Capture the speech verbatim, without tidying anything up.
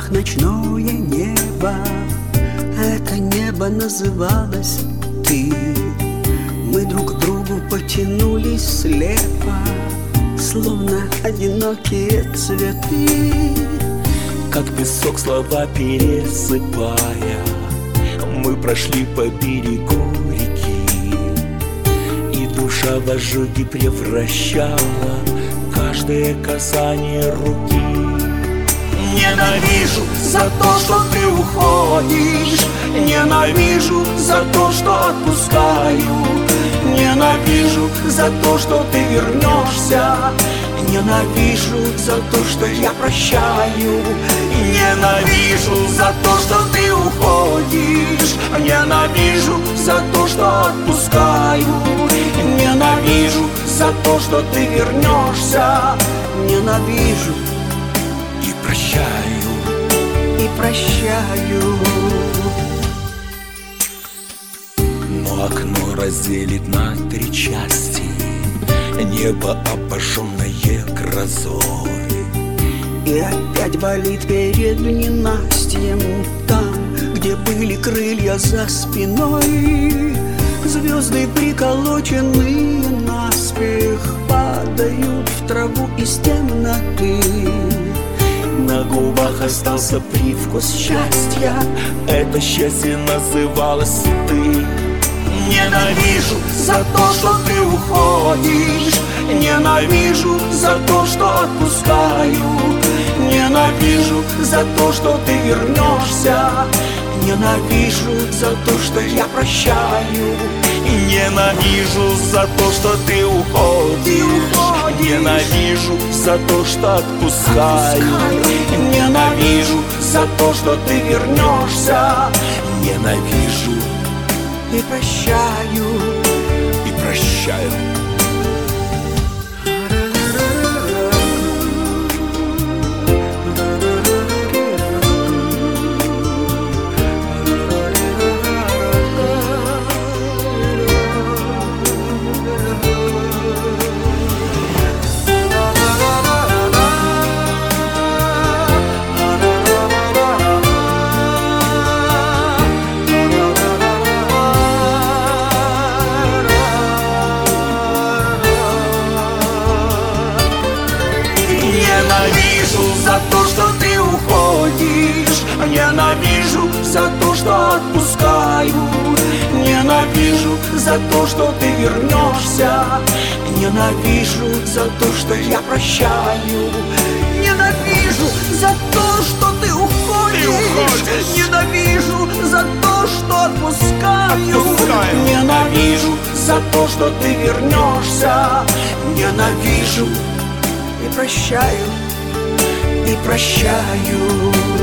окнах ночное небо. Это небо называлось ты. Мы друг к другу потянулись слепо, словно одинокие цветы. Как песок слова пересыпая, мы прошли по берегу реки, и душа в ожоги превращала каждое касание руки. Ненавижу за то, что ты уходишь, ненавижу за то, что отпускаю, ненавижу за то, что ты вернешься, ненавижу за то, что я прощаю, ненавижу за то, что ты уходишь, ненавижу за то, что отпускаю, ненавижу за то, что ты вернешься, Ненавижу и прощаю, и прощаю. но окно разделит на три части, небо обожженное грозой. И опять болит перед ненастьем, там, где были крылья за спиной. Звезды, приколоченные наспех, падают в траву из темноты. На губах остался привкус счастья, это счастье называлось ты. Ненавижу за то, что ты уходишь, ненавижу за то, что отпускаю, ненавижу за то, что ты вернешься, ненавижу за то, что я прощаю, ненавижу за то, что ты уходишь, ненавижу за то, что отпускаю, ненавижу за то, что ты вернешься, ненавижу И прощаю, и прощаю. ненавижу за то, что ты уходишь, ненавижу за то, что отпускаю, ненавижу за то, что ты вернешься, ненавижу за то, что я прощаю, ненавижу за то, что ты уходишь, ненавижу за то, что отпускаю, ненавижу за то, что ты вернешься, ненавижу и прощаю, и прощаю.